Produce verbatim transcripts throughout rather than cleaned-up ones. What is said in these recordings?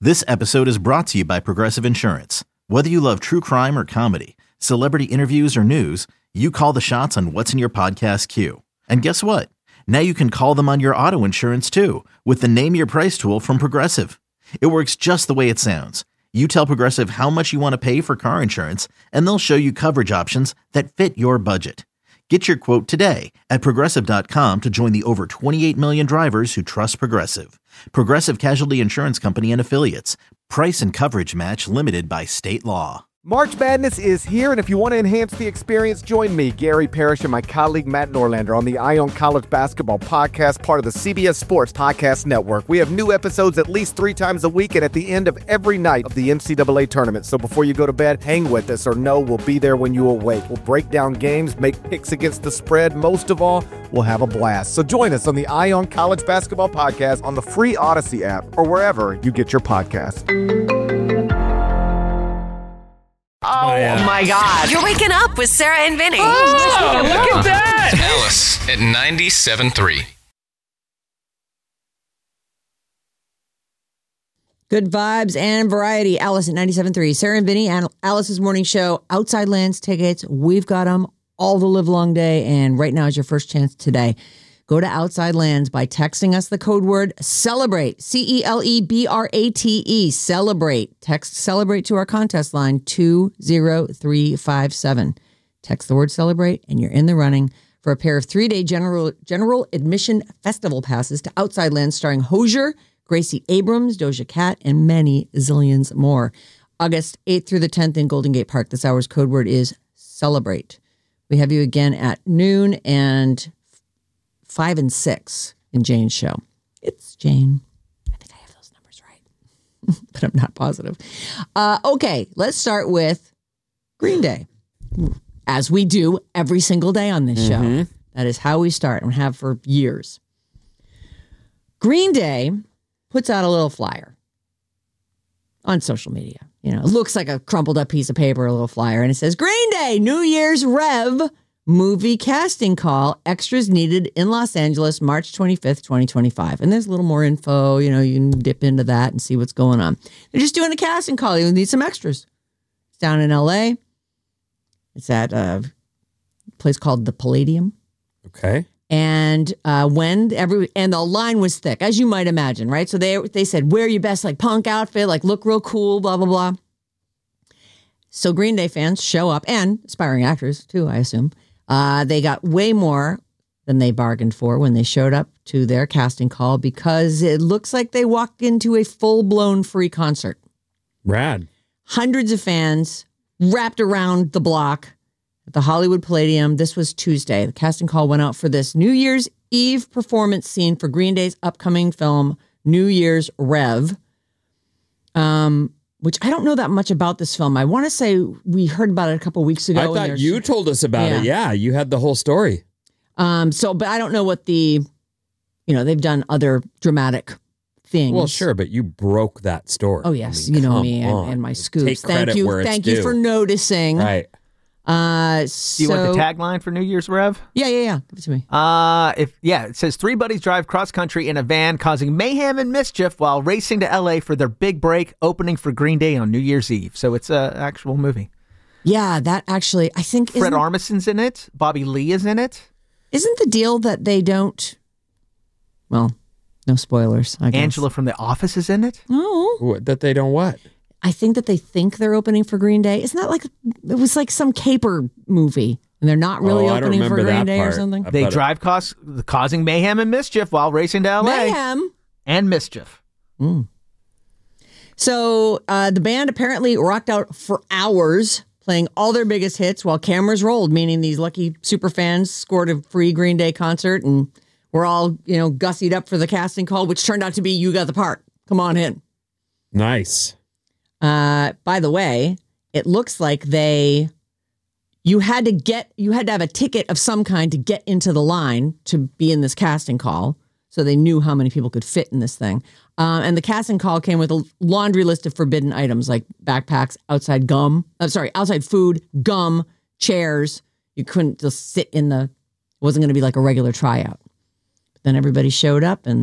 This episode is brought to you by Progressive Insurance. Whether you love true crime or comedy, celebrity interviews or news, you call the shots on what's in your podcast queue. And guess what? Now you can call them on your auto insurance too with the Name Your Price tool from Progressive. It works just the way it sounds. You tell Progressive how much you want to pay for car insurance, and they'll show you coverage options that fit your budget. Get your quote today at Progressive dot com to join the over twenty-eight million drivers who trust Progressive. Progressive Casualty Insurance Company and Affiliates. Price and coverage match limited by state law. March Madness is here, and if you want to enhance the experience, join me, Gary Parrish, and my colleague Matt Norlander on the Eye on College Basketball Podcast, part of the C B S Sports Podcast Network. We have new episodes at least three times a week and at the end of every night of the N C double A tournament. So before you go to bed, hang with us, or know we'll be there when you awake. We'll break down games, make picks against the spread. Most of all, we'll have a blast. So join us on the Eye on College Basketball Podcast on the free Odyssey app or wherever you get your podcasts. Oh, uh, my God. You're waking up with Sarah and Vinny. Oh, look at that. Alice at ninety-seven point three. Good vibes and variety. Alice at ninety-seven point three. Sarah and Vinny and Alice's morning show. Outside Lands tickets. We've got them all the live long day. And right now is your first chance today. Go to Outside Lands by texting us the code word CELEBRATE. C E L E B R A T E. Celebrate. Text CELEBRATE to our contest line two zero three five seven. Text the word CELEBRATE and you're in the running for a pair of three-day general general admission festival passes to Outside Lands starring Hozier, Gracie Abrams, Doja Cat, and many zillions more. August eighth through the tenth in Golden Gate Park. This hour's code word is CELEBRATE. We have you again at noon and five and six in Jane's show. It's Jane. I think I have those numbers right, but I'm not positive. Uh, okay, let's start with Green Day, as we do every single day on this Mm-hmm. show. That is how we start and have for years. Green Day puts out a little flyer on social media. You know, it looks like a crumpled up piece of paper, a little flyer, and it says, Green Day, New Year's Rev, movie casting call, extras needed in Los Angeles, March twenty-fifth, twenty twenty-five. And there's a little more info, you know, you can dip into that and see what's going on. They're just doing a casting call. You need some extras. It's down in L A. It's at a place called the Palladium. Okay. And uh, when every and the line was thick, as you might imagine, right? So they they said, wear your best like punk outfit, like look real cool, blah, blah, blah. So Green Day fans show up, and aspiring actors too, I assume. Uh, they got way more than they bargained for when they showed up to their casting call because it looks like they walked into a full-blown free concert. Rad. Hundreds of fans wrapped around the block at the Hollywood Palladium. This was Tuesday. The casting call went out for this New Year's Eve performance scene for Green Day's upcoming film, New Year's Rev. Um... Which I don't know that much about this film. I want to say we heard about it a couple weeks ago. I thought you told us about yeah. it. Yeah, you had the whole story. Um. So, but I don't know what the, you know, they've done other dramatic things. Well, sure, but you broke that story. Oh yes, I mean, you know come me and, on. and my scoops. Take credit Thank you. where it's Thank you due. for noticing. Right. Uh. Do So, you want the tagline for New Year's Rev? Yeah, yeah, yeah. Give it to me. Uh, if yeah, it says three buddies drive cross country in a van, causing mayhem and mischief while racing to L A for their big break, opening for Green Day on New Year's Eve. So it's a actual movie. Yeah, that actually, I think Fred isn't, Armisen's in it. Bobby Lee is in it. isn't the deal that they don't. Well, no spoilers. I guess. Angela from The Office is in it. Oh. What, that they don't what? I think that they think they're opening for Green Day. Isn't that like, it was like some caper movie and they're not really Oh, I don't opening for remember Green that Day or part. something? I They bet it- drive cause, causing mayhem and mischief while racing to L A. Mayhem. And mischief. Mm. So uh, the band apparently rocked out for hours playing all their biggest hits while cameras rolled, meaning these lucky super fans scored a free Green Day concert and we're all, you know, gussied up for the casting call, which turned out to be You Got the Part. Come on in. Nice. Uh, by the way, it looks like they, you had to get, you had to have a ticket of some kind to get into the line to be in this casting call. So they knew how many people could fit in this thing. Uh, and the casting call came with a laundry list of forbidden items like backpacks, outside gum, I'm sorry, outside food, gum, chairs. You couldn't just sit in the, it wasn't going to be like a regular tryout. But then everybody showed up and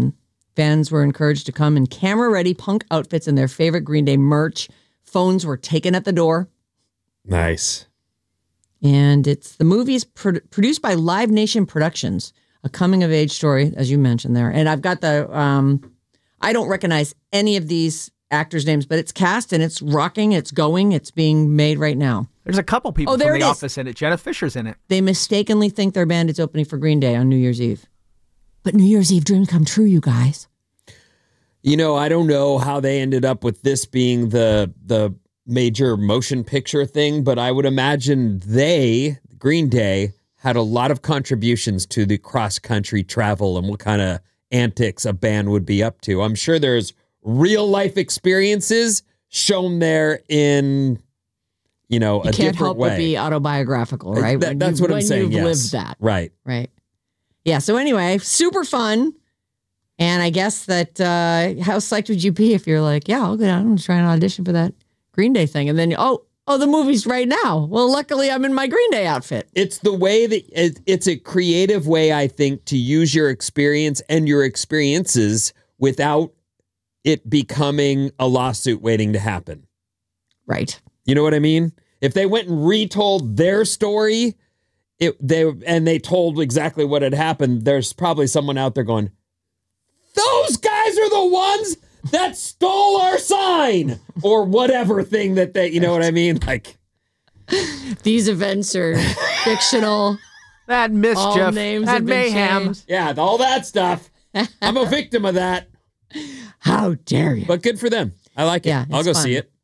Fans were encouraged to come in camera-ready punk outfits and their favorite Green Day merch. Phones were taken at the door. Nice. And it's the movie is pro- produced by Live Nation Productions, a coming-of-age story, as you mentioned there. And I've got the, um, I don't recognize any of these actors' names, but it's cast and it's rocking, it's going, it's being made right now. There's a couple people Oh, there from it The is. Office in it. Jenna Fisher's in it. They mistakenly think their band is opening for Green Day on New Year's Eve. But New Year's Eve dream come true, you guys. You know, I don't know how they ended up with this being the the major motion picture thing, but I would imagine they, Green Day, had a lot of contributions to the cross-country travel and what kind of antics a band would be up to. I'm sure there's real-life experiences shown there in, you know, You a can't different help way. but be autobiographical, right? That- When that's you- what I'm when saying, you've yes. lived that. Right. Right. Yeah, so anyway, super fun. And I guess that, uh, how psyched would you be if you're like, yeah, I'll go down and try an audition for that Green Day thing. And then, oh, oh, the movie's right now. Well, luckily I'm in my Green Day outfit. It's the way that it, it's a creative way, I think, to use your experience and your experiences without it becoming a lawsuit waiting to happen. Right. You know what I mean? If they went and retold their story, it they and they told exactly what had happened, there's probably someone out there going, those guys are the ones that stole our sign or whatever thing that they, you know what I mean? Like, These events are fictional. That All mischief, names that have been mayhem. changed. yeah, all that stuff. I'm a victim of that, How dare you? but good for them. I like it. Yeah, I'll it's go fun. see it.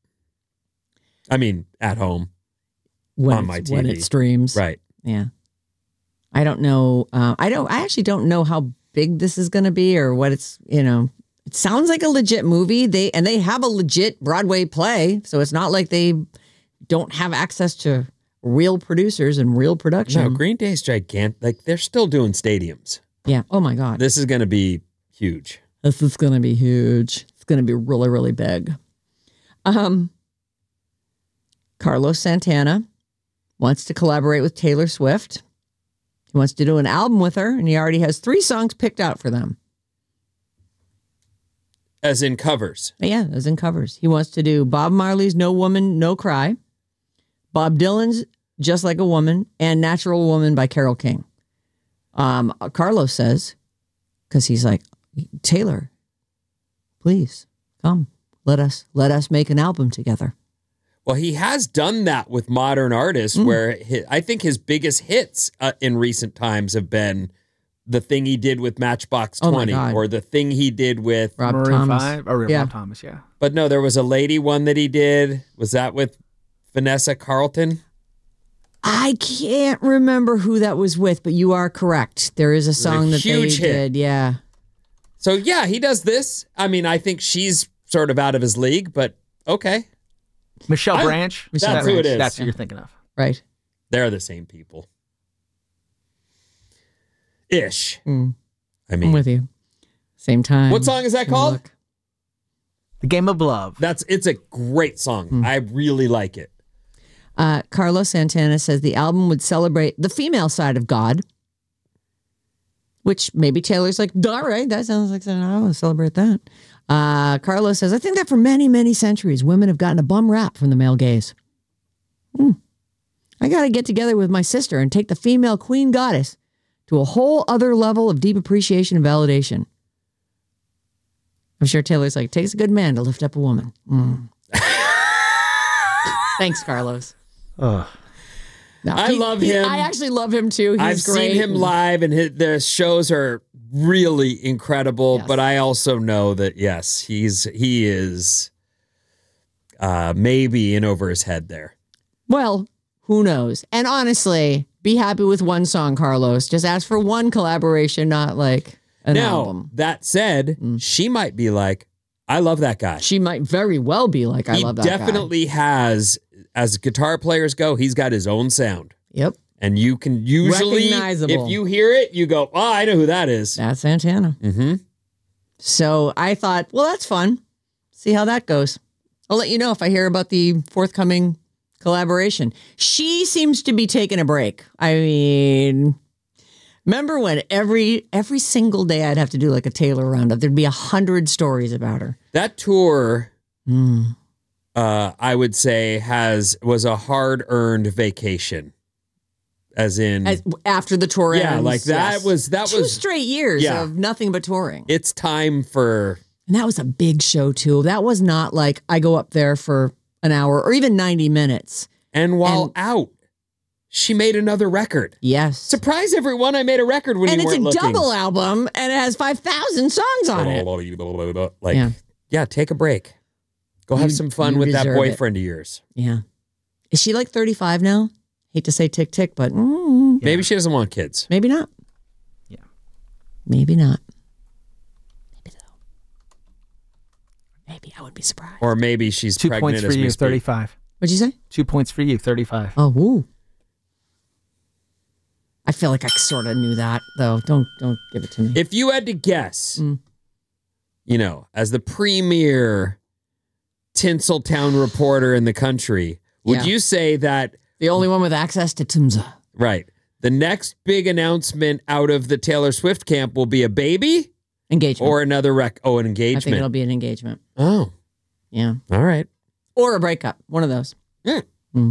I mean, at home. when on it's- my T V. When it streams. Right. Yeah. I don't know. Uh, I don't. I actually don't know how big this is going to be or what it's. You know, it sounds like a legit movie. They and they have a legit Broadway play, so it's not like they don't have access to real producers and real production. No, Green Day's gigantic. Like, they're still doing stadiums. Yeah. Oh my God. This is going to be huge. This is going to be huge. It's going to be really, really big. Um, Carlos Santana wants to collaborate with Taylor Swift. He wants to do an album with her, and he already has three songs picked out for them. As in covers. Yeah, as in covers. He wants to do Bob Marley's No Woman, No Cry, Bob Dylan's Just Like a Woman, and Natural Woman by Carole King. Um, Carlos says, because he's like, Taylor, please come. Let us let us make an album together. Well, he has done that with modern artists Mm. where hi I think his biggest hits uh, in recent times have been the thing he did with Matchbox Oh my twenty God. or the thing he did with, Rob Maroon Thomas. five, or Yeah. Rob Thomas, yeah. but no, there was a lady one that he did. Was that with Vanessa Carlton? I can't remember who that was with, but you are correct. There is a song that huge they hit. did. Yeah. So yeah, he does this. I mean, I think she's sort of out of his league, but okay. Michelle I- Branch. Michelle That's who it Branch. is. That's who you're thinking of. Right. They're the same people. Ish. Mm. I I'm mean, with you. Same time. what song is that same called? look. The Game of Love. That's it's a great song. Hmm. I really like it. Uh, Carlos Santana says the album would celebrate the female side of God, which maybe Taylor's like, all right, that sounds like something I want to celebrate that. Uh, Carlos says, I think that for many, many centuries, women have gotten a bum rap from the male gaze. Hmm. I got to get together with my sister and take the female queen goddess to a whole other level of deep appreciation and validation. I'm sure Taylor's like, takes a good man to lift up a woman. Mm. Thanks, Carlos. Ugh. No, I love him. I actually love him too. He's I've great. seen him live, and his, the shows are really incredible. Yes. But I also know that yes, he's he is uh, maybe in over his head there. Well, who knows? And honestly, be happy with one song, Carlos. Just ask for one collaboration, not like an now album. that said, she might be like, I love that guy. She might very well be like, I he love that guy. definitely has, as guitar players go, he's got his own sound. Yep. And you can usually, Recognizable. if you hear it, you go, oh, I know who that is. That's Santana. Mm-hmm. So I thought, well, that's fun. See how that goes. I'll let you know if I hear about the forthcoming collaboration. She seems to be taking a break. I mean, Remember when every every single day I'd have to do like a Taylor roundup. There'd be a hundred stories about her. That tour, Mm. uh, I would say, has was a hard-earned vacation. As in, As, after the tour yeah, ends, like that yes. was that two was straight years yeah. of nothing but touring. It's time for. And that was a big show too. That was not like I go up there for an hour or even ninety minutes. And while And- out, she made another record. Yes. Surprise everyone! I made a record when and you it's a weren't looking. double album and it has five thousand songs on it. Like, Yeah. yeah, take a break. Go have You- some fun you with that deserve it. boyfriend of yours. Yeah. Is she like thirty-five now? Hate to say tick tick, but mm, Maybe she doesn't want kids. maybe not. Yeah. Maybe not. Maybe though. Maybe I would be surprised. Or maybe she's Two pregnant points for as we you, speak. thirty-five. What'd you say? Two points for you, thirty-five. Oh, woo. I feel like I sort of knew that though. Don't don't give it to me. If you had to guess, Mm. you know, as the premier Tinseltown reporter in the country, would Yeah. you say that, The only one with access to Tumza. right, the next big announcement out of the Taylor Swift camp will be a baby Engagement. or another rec? Oh, an I think it'll engagement. be an engagement. Oh, Yeah. all right. Or a breakup. One of those. Mm. Mm.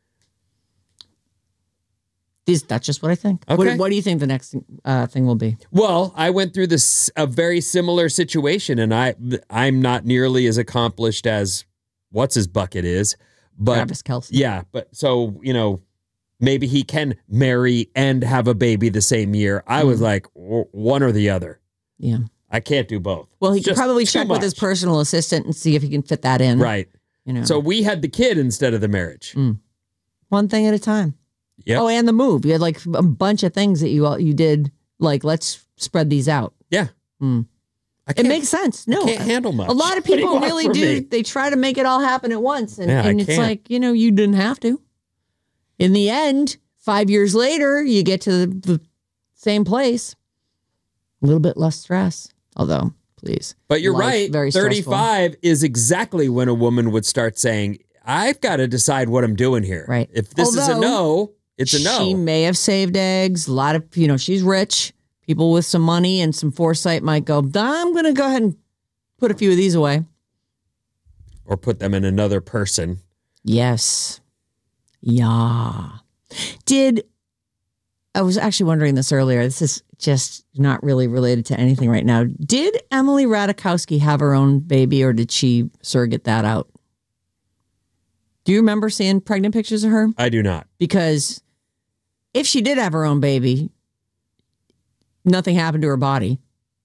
These, that's just what I think. Okay. What, what do you think the next uh, thing will be? Well, I went through this a very similar situation, and I I'm not nearly as accomplished as what's his bucket is, but Travis Kelce. yeah, but so you know, maybe he can marry and have a baby the same year. I was like w- one or the other. Yeah. I can't do both. Well, he It's could just probably too check with his much. personal assistant and see if he can fit that in. Right. You know. So we had the kid instead of the marriage. Mm. One thing at a time. Yep. Oh, and the move. You had like a bunch of things that you all you did. Like, let's spread these out. Yeah. Mm. I It can't, makes sense. No, I can't handle much. a lot of What do you people want really from do. me? They try to make it all happen at once, and, Yeah, I and it's can't. like, you know, you didn't have to. In the end, five years later, you get to the, the same place. A little bit less stress, although, please. But you're Life, right. very stressful. thirty-five is exactly when a woman would start saying, I've got to decide what I'm doing here. Right. If this is a Although, no, it's a no. She may have saved eggs. A lot of, you know, she's rich. People with some money and some foresight might go, I'm going to go ahead and put a few of these away. Or put them in another person. Yes. Yeah. Did, I was actually wondering this earlier. This is just not really related to anything right now. Did Emily Ratajkowski have her own baby or did she surrogate that out? Do you remember seeing pregnant pictures of her? I do not. Because if she did have her own baby, nothing happened to her body.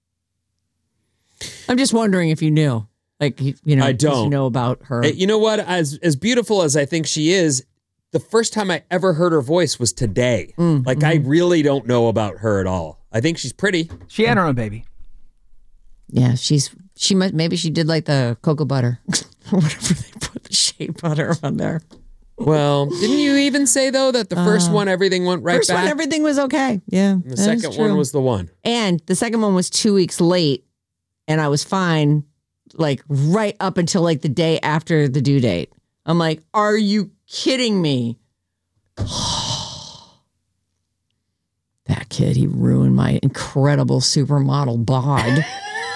I'm just wondering if you knew. Like, you you know, I 'cause don't. you know about her. Hey, you know what? As as beautiful as I think she is, the first time I ever heard her voice was today. Mm, like, I really don't know about her at all. I think she's pretty. She had her own baby. Yeah, she's she must maybe she did like the cocoa butter or whatever they put the shea butter on there. Well, didn't you even say, though, that the first one, everything went right Uh, First back? one, everything was okay. Yeah, the second one was the one. and the second one was two weeks late, and I was fine, like right up until like the day after the due date. I'm like, are you kidding me? That kid, he ruined my incredible supermodel bod.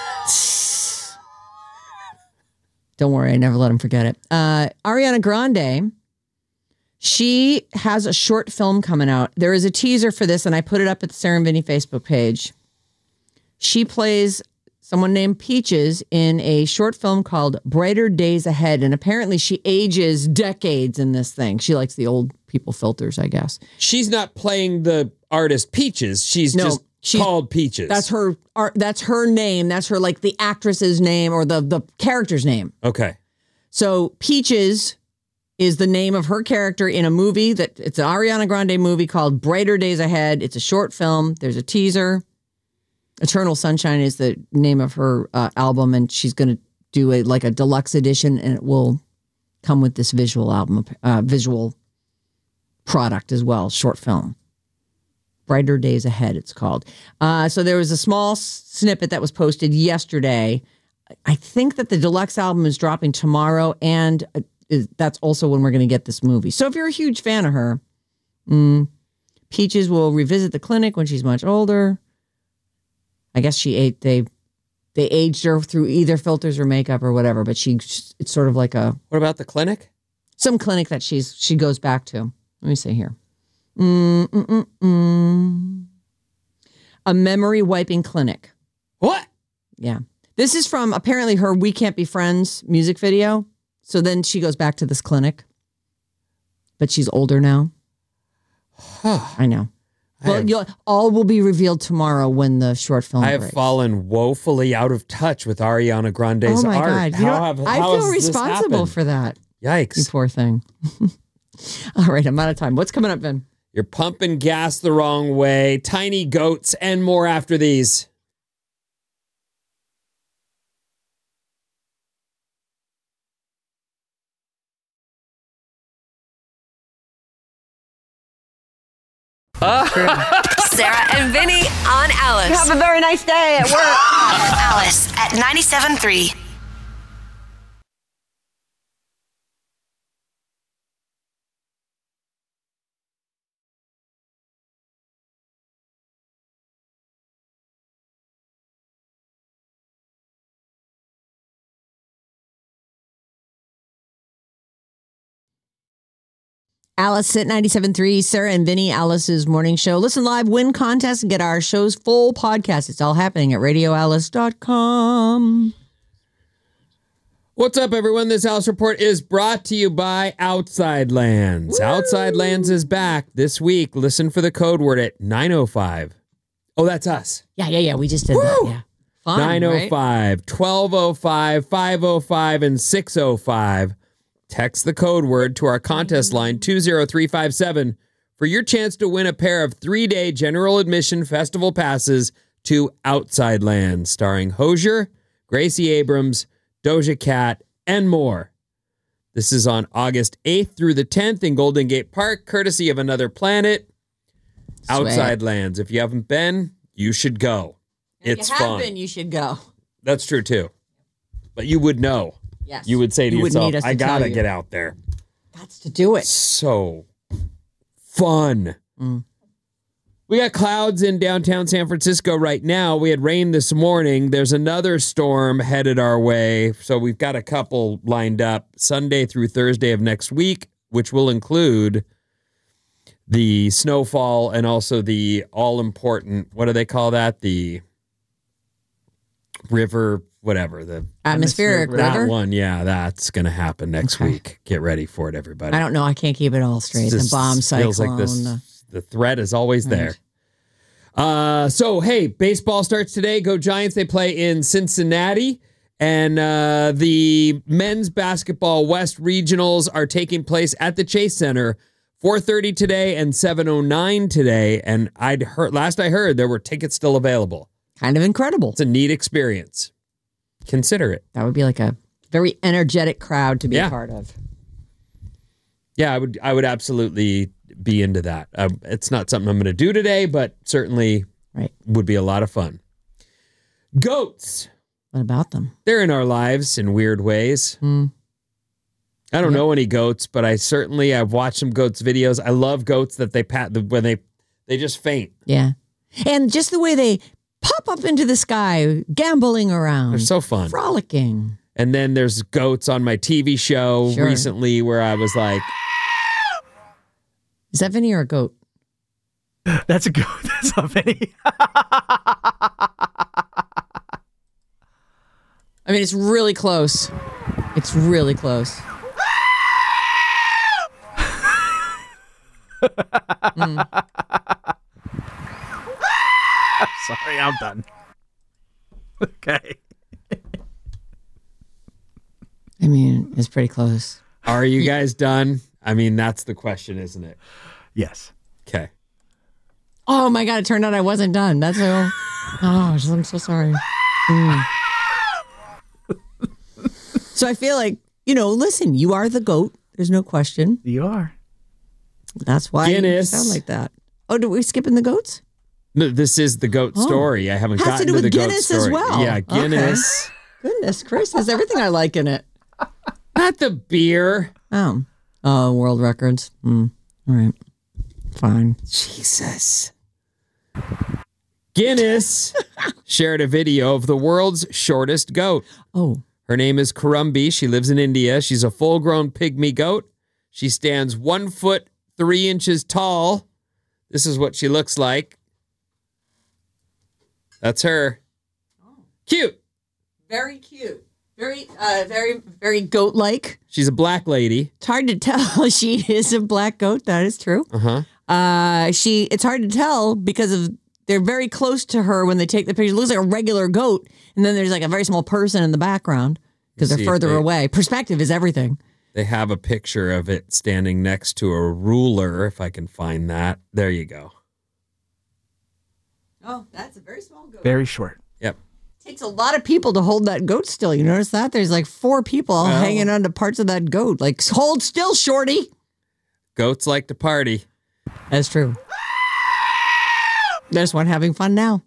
Don't worry, I never let him forget it. Uh, Ariana Grande, she has a short film coming out. There is a teaser for this, and I put it up at the Sarah and Vinny Facebook page. She plays someone named Peaches in a short film called Brighter Days Ahead, and apparently she ages decades in this thing. She likes the old people filters, I guess. She's not playing the artist Peaches. She's No, just she's- called Peaches. That's her. art- That's her name. That's her, like the actress's name or the the character's name. Okay. So Peaches is the name of her character in a movie that it's an Ariana Grande movie called Brighter Days Ahead. It's a short film. There's a teaser. Eternal Sunshine is the name of her uh, album, and she's going to do a like a deluxe edition, and it will come with this visual album, uh, visual product as well, short film. Brighter Days Ahead, it's called. Uh, so there was a small s- snippet that was posted yesterday. I think that the deluxe album is dropping tomorrow, and uh, is, that's also when we're going to get this movie. So if you're a huge fan of her, mm, Peaches will revisit the clinic when she's much older. I guess she ate, they they aged her through either filters or makeup or whatever, but she it's sort of like a... What about the clinic? Some clinic that she's she goes back to. Let me see here. Mm-mm-mm-mm. A memory wiping clinic. What? Yeah. This is from apparently her We Can't Be Friends music video. So then she goes back to this clinic. But she's older now. I know. I Well, have, you'll, all will be revealed tomorrow when the short film I have breaks. fallen woefully out of touch with Ariana Grande's Oh my art. God. You How know, have, I how feel has this responsible happened? for that. You Yikes. poor thing. All right, I'm out of time. What's coming up, Ben? You're pumping gas the wrong way. Tiny goats and more after these. Sarah and Vinny on Alice. Have a very nice day at work. Alice at ninety-seven point three. Alice at ninety-seven point three, Sarah and Vinny, Alice's morning show. Listen live, win contest, and get our show's full podcast. It's all happening at radio alice dot com. What's up, everyone? This Alice Report is brought to you by Outside Lands. Woo! Outside Lands is back this week. Listen for the code word at nine oh five. Oh, that's us. Yeah, yeah, yeah. We just did Woo! that. Yeah. Fun, nine oh five, right? twelve oh five, five oh five, and six oh five. Text the code word to our contest line two zero three five seven for your chance to win a pair of three-day general admission festival passes to Outside Lands, starring Hozier, Gracie Abrams, Doja Cat, and more. This is on August eighth through the tenth in Golden Gate Park, courtesy of Another Planet. Sweet. Outside Lands. If you haven't been, you should go. If It's you have fun. been, you should go. That's true, too. But you would know. Yes. You would say to You wouldn't yourself, need us to I tell gotta you. get out there. That's to do it. So fun. Mm. We got clouds in downtown San Francisco right now. We had rain this morning. There's another storm headed our way. So we've got a couple lined up Sunday through Thursday of next week, which will include the snowfall and also the all-important, what do they call that? The river, whatever. The Atmospheric Atmospheric river. That one, yeah, that's going to happen next Okay. week. Get ready for it, everybody. I don't know. I can't keep it all straight. It The just bomb cyclone. feels like this. the- The threat is always there. Uh, so, hey, baseball starts today. Go Giants. They play in Cincinnati. And uh, the men's basketball West Regionals are taking place at the Chase Center, four thirty today and seven oh nine today. And I'd heard, last I heard, there were tickets still available. Kind of incredible. It's a neat experience. Consider it. That would be like a very energetic crowd to be Yeah. a part of. Yeah, I would I would absolutely be into that. Um, it's not something I'm going to do today, but certainly Right. would be a lot of fun. Goats. What about them? They're in our lives in weird ways. Mm. I don't Yep. know any goats, but I certainly I've watched some goats videos. I love goats that they pat when they they just faint. Yeah. And just the way they pop up into the sky, gambling around. They're so fun. Frolicking. And then there's goats on my T V show Sure. recently where I was like, Is that Vinny or a goat? That's a good. That's not Vinny. I mean, it's really close. It's really close. Mm. Sorry, I'm done. Okay. I mean, it's pretty close. are you guys done? I mean, that's the question, isn't it? Yes. Okay. Oh my God, it turned out I wasn't done. That's so. Oh, I'm so sorry. Mm. So I feel like, you know, listen, you are the goat. There's no question. You are. That's why Guinness. you sound like that. Oh, did we skipping the goats? No, this is the goat Oh. story. I haven't Has to gotten do to with the goat Guinness as story. well. Yeah, Okay. Guinness. Goodness, Chris has everything I like in it. Not the beer. Oh, oh, world records. Mm. All right. Fine. Jesus. Guinness shared a video of the world's shortest goat. Oh. Her name is Kurumbi. She lives in India. She's a full-grown pygmy goat. She stands one foot, three inches tall. This is what she looks like. That's her. Cute. Very cute. Very, uh, very, very goat-like. She's a black lady. It's hard to tell. She is a black goat. That is true. Uh-huh. Uh, she. It's hard to tell because of they're very close to her when they take the picture. It looks like a regular goat, and then there's like a very small person in the background because they're See, further they- away. Perspective is everything. They have a picture of it standing next to a ruler, if I can find that. There you go. Oh, that's a very small goat. Very short. Yep. Takes a lot of people to hold that goat still. You notice that? There's like four people Well- hanging onto parts of that goat. Like, hold still, shorty. Goats like to party. That's true. There's one having fun now.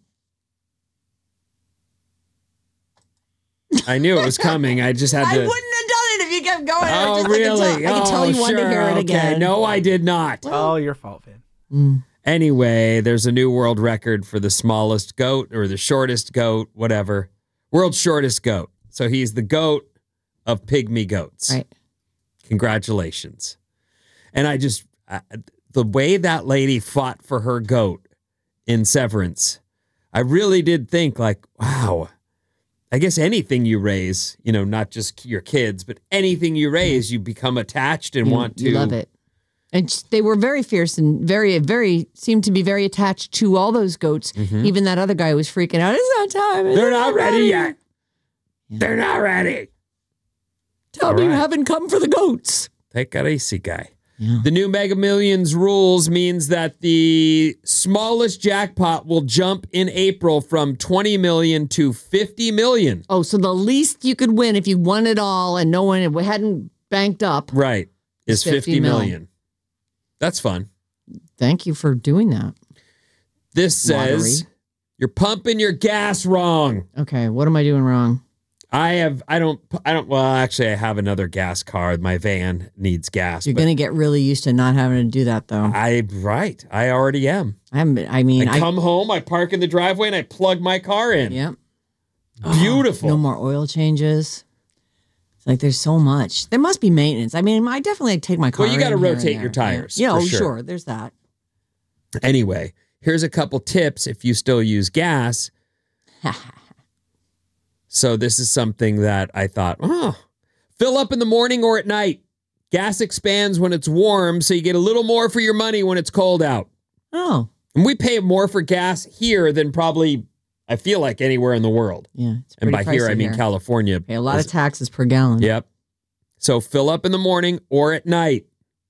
I knew it was coming. I just had I to. wouldn't have done it if you kept going. I Oh, just, really? I could tell, I could tell Oh, you wanted to sure. hear it Okay. again. No, I did not. Oh, your fault, Vin. Anyway, there's a new world record for the smallest goat or the shortest goat, whatever. World's shortest goat. So he's the goat of pygmy goats. Right. Congratulations. And I just, I, the way that lady fought for her goat in Severance, I really did think like, wow, I guess anything you raise, you know, not just your kids, but anything you raise, you become attached and You, want to. you love it. And sh- they were very fierce and very, very, seemed to be very attached to all those goats. Even that other guy was freaking out. It's not time. It's They're not ready time." yet. They're not ready. Tell All me you right. haven't come for the goats. Take it easy, guy. The new Mega Millions rules means that the smallest jackpot will jump in April from twenty million to fifty million. Oh, so the least you could win if you won it all and no one hadn't banked up. Right. Is fifty fifty mil. million. That's fun. Thank you for doing that. This says Lottery. you're pumping your gas wrong. Okay, what am I doing wrong? I have, I don't, I don't, well, actually, I have another gas car. My van needs gas. You're but going to get really used to not having to do that, though. I, right. I already am. I'm, I mean, I I. come home, I park in the driveway, and I plug my car in. Yep. Beautiful. No more oil changes. It's like there's so much. There must be maintenance. I mean, I definitely take my car. Well, you got to in here and rotate there. your tires. Yeah, for oh, sure. sure. There's that. Anyway, here's a couple tips if you still use gas. So this is something that I thought, oh, fill up in the morning or at night. Gas expands when it's warm, so you get a little more for your money when it's cold out. Oh, And we pay more for gas here than probably, I feel like, anywhere in the world. yeah. It's And by pretty here, I pricey mean here. California. Pay a lot is- of taxes per gallon. Yep. So fill up in the morning or at night.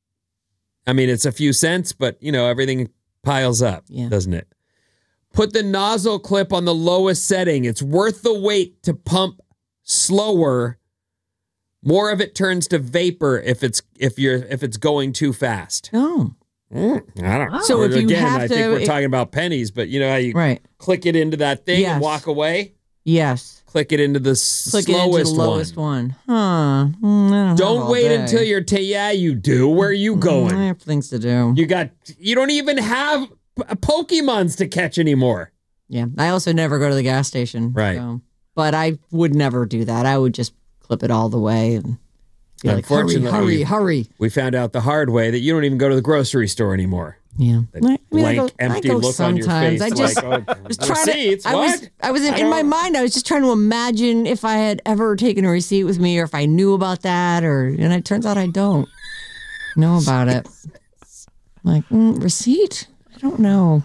I mean, it's a few cents, but, you know, everything piles up, Yeah. doesn't it? Put the nozzle clip on the lowest setting. It's worth the wait to pump slower. More of it turns to vapor if it's if you're if it's going too fast. Oh, Mm, I don't know. So if you Again, have I think to- we're if- talking about pennies, but you know how you right. click it into that thing Yes. and walk away? Yes. Click it into the s- Click it into slowest the lowest one. one. Huh. Mm, I don't, have Don't all wait day. until you're t- yeah, you do. Where are you Mm, going? I have things to do. You got you don't even have p- Pokemons to catch anymore. Yeah. I also never go to the gas station. Right. so- But I would never do that. I would just clip it all the way and be like, hurry, Unfortunately, hurry, hurry. We found out the hard way that you don't even go to the grocery store anymore. Yeah. That I mean, I blank, go- I empty go look on your sometimes. face. I just like, oh, was trying receipts, to. I was. what? I was in, I in my don't- mind. I was just trying to imagine if I had ever taken a receipt with me, or if I knew about that, or and it turns out I don't know about it. Like mm, receipt? I don't know.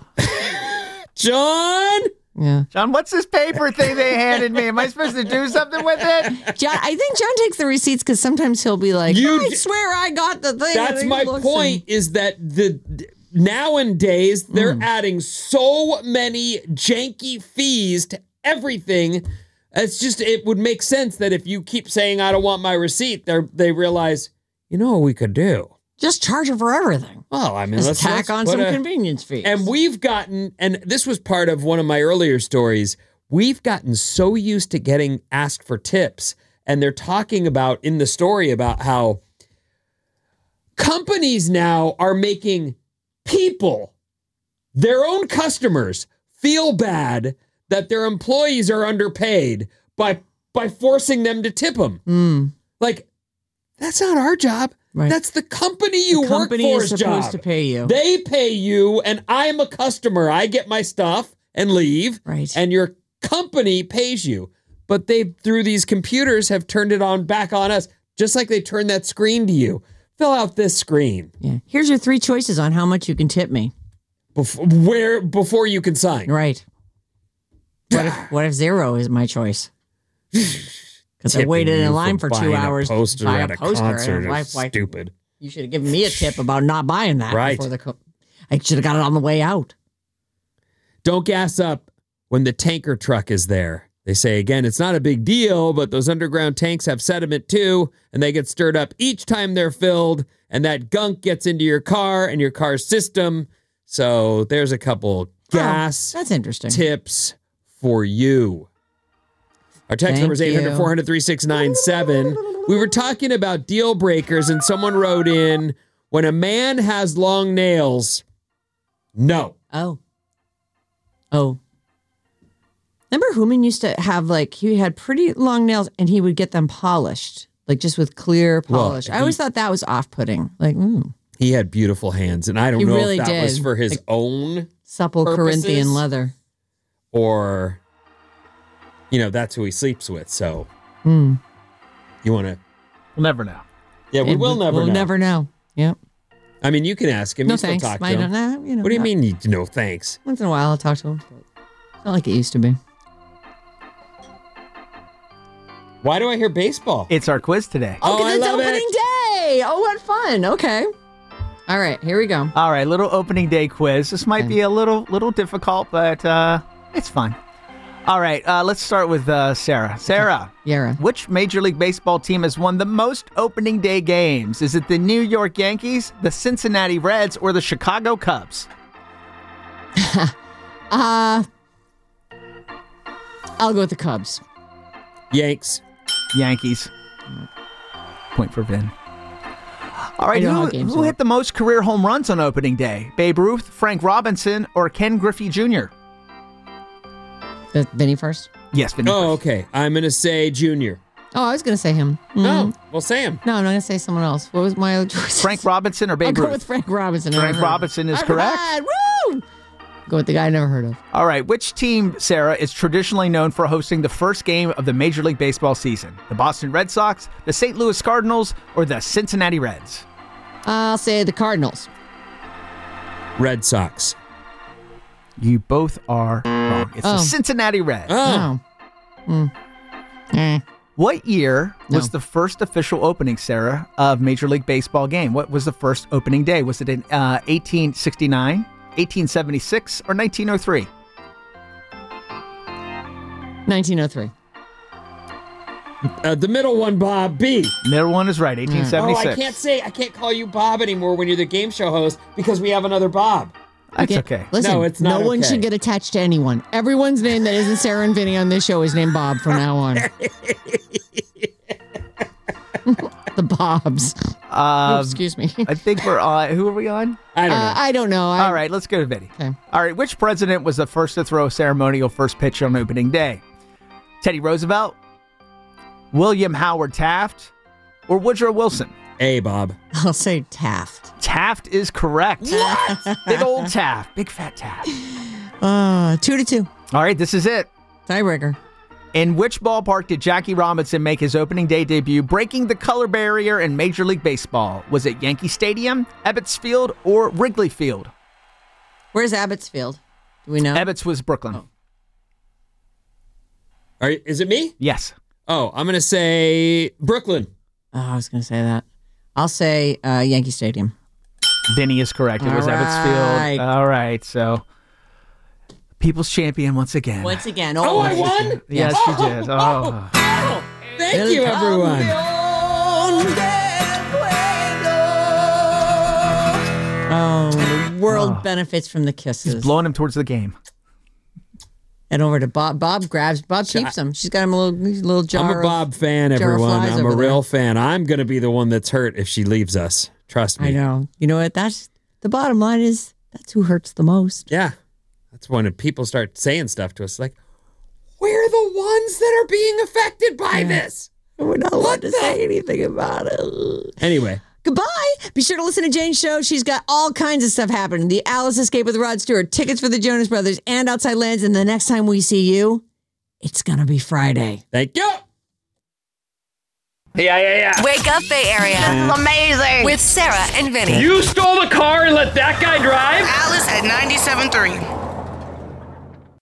John? Yeah, John, what's this paper thing they handed me? Am I supposed to do something with it? John. I think John takes the receipts because sometimes he'll be like, You "I d- swear I got the thing." That's And he my looks point is that the nowadays they're Mm. adding so many janky fees to everything. It's just it would make sense that if you keep saying I don't want my receipt, they they realize, you know what we could do? and just charge her for everything. Well, I mean, Just let's tack let's on put some a- convenience fees. And we've gotten, and this was part of one of my earlier stories, we've gotten so used to getting asked for tips. And they're talking about in the story about how companies now are making people, their own customers, feel bad that their employees are underpaid by by forcing them to tip them. Mm. Like, that's not our job. Right. That's the company you The company work is for's supposed job. to pay you. They pay you, and I'm a customer. I get my stuff and leave, Right. and your company pays you. But they, through these computers, have turned it on back on us, just like they turned that screen to you. Fill out this screen Yeah. Here's your three choices on how much you can tip me. before, where, before you can sign. Right. What if, what if zero is my choice? Because I Tipping waited you in line for, two buying hours A poster to buy at a a poster. concert and why- is why- stupid. You should have given me a tip about not buying that. Right. Before the co- I should have got it on the way out. Don't gas up when the tanker truck is there. They say, again, it's not a big deal, but those underground tanks have sediment too, and they get stirred up each time they're filled, and that gunk gets into your car and your car's system. So there's a couple gas Oh, that's interesting. tips for you. Our text Thank number is eight hundred, you. four hundred, three six nine seven. We were talking about deal breakers, and someone wrote in, when a man has long nails, no. Oh. Oh. Remember Hooman used to have, like, he had pretty long nails and he would get them polished, like just with clear Well, polish. I always he- thought that was off-putting. Like, mm, He had beautiful hands, and I don't He know really if that was did. for his Like- own supple Purposes? Corinthian leather. or, you know, that's who he sleeps with. So Mm. you want to, We'll never know. yeah, we And will never We'll know. never know. Yep. I mean, you can ask him. No you still thanks. talk to I him. don't know. You know, What do you not- mean? You, no, thanks. Once in a while I'll talk to him. But it's not like it used to be. Why do I hear baseball? It's our quiz today. Oh, Oh, 'cause I it's love opening it. day. Oh, what fun. Okay. All right, here we go. All right, little opening day quiz. This might be a little little difficult, but uh, it's fun. All right, uh, let's start with uh, Sarah. Sarah, Yara. which Major League Baseball team has won the most opening day games? Is it the New York Yankees, the Cincinnati Reds, or the Chicago Cubs? Uh, I'll go with the Cubs. Yanks. Yankees. Point for Vin. All right, I know how who, games who work. hit the most career home runs on opening day? Babe Ruth, Frank Robinson, or Ken Griffey Junior? The Vinny first. Yes, Vinny. Oh, first. okay. I'm going to say Junior. Oh, I was going to say him. Mm. Oh, well, Sam. No, I'm not going to say someone else. What was my other choice? Frank Robinson or I'll Babe go Ruth? with Frank Robinson. I've Frank never heard of. Robinson is All correct. right, woo! Go with the guy I never heard of. All right, which team, Sarah, is traditionally known for hosting the first game of the Major League Baseball season? The Boston Red Sox, the Saint Louis Cardinals, or the Cincinnati Reds? I'll say the Cardinals. Red Sox. You both are wrong. It's Oh. the Cincinnati Reds. Oh. Oh. Mm. Eh. What year was No. the first official opening, Sarah, of Major League Baseball game? What was the first opening day? Was it in uh, eighteen sixty-nine, eighteen seventy-six, or nineteen oh three? nineteen oh three. Uh, the middle one, Bob. B. Middle one is right, eighteen Oh, seventy-six. I can't say, I can't call you Bob anymore when you're the game show host because we have another Bob. That's Okay. okay. Listen, No, it's not no one okay. should get attached to anyone. Everyone's name that isn't Sarah and Vinny on this show is named Bob from now on. The Bobs. Oh, Um, excuse me. I think we're on. Who are we on? I don't Uh, know. I don't know. I, All right, let's go to Vinny. Okay. All right, which president was the first to throw a ceremonial first pitch on opening day? Teddy Roosevelt, William Howard Taft, or Woodrow Wilson? A, Bob. I'll say Taft. Taft is correct. What? Big old Taft. Big fat Taft. Uh, two to two. All right, this is it. Tiebreaker. In which ballpark did Jackie Robinson make his opening day debut, breaking the color barrier in Major League Baseball? Was it Yankee Stadium, Ebbets Field, or Wrigley Field? Where's Abbott's Field? Do we know? Ebbets was Brooklyn. Are, is it me? Yes. Oh, I'm going to say Brooklyn. Oh, I was going to say that. I'll say uh, Yankee Stadium. Vinny is correct. It was All Ebbets right. Field. All right, so people's champion once again. Once again. Oh, I won? Yes, you did. Oh. Oh, thank you, everyone. Oh, the world benefits from the kisses. Blowing him towards the game. And over to Bob. Bob grabs. Bob keeps them. She's got him a little, little jar. I'm a of- Bob fan, jar of everyone. flies I'm a over real there. fan. I'm going to be the one that's hurt if she leaves us. Trust me. I know. You know what? That's the bottom line is That's who hurts the most. Yeah. That's when people start saying stuff to us like, we're the ones that are being affected by Yeah. this. We're not allowed What to the- say anything about it. Anyway. Goodbye. Be sure to listen to Jane's show. She's got all kinds of stuff happening. The Alice Escape with Rod Stewart, tickets for the Jonas Brothers, and Outside Lands. And the next time we see you, it's going to be Friday. Thank you. Yeah, yeah, yeah. Wake up, Bay Area. Amazing. With Sarah and Vinny. You stole the car and let that guy drive? Alice at ninety-seven point three.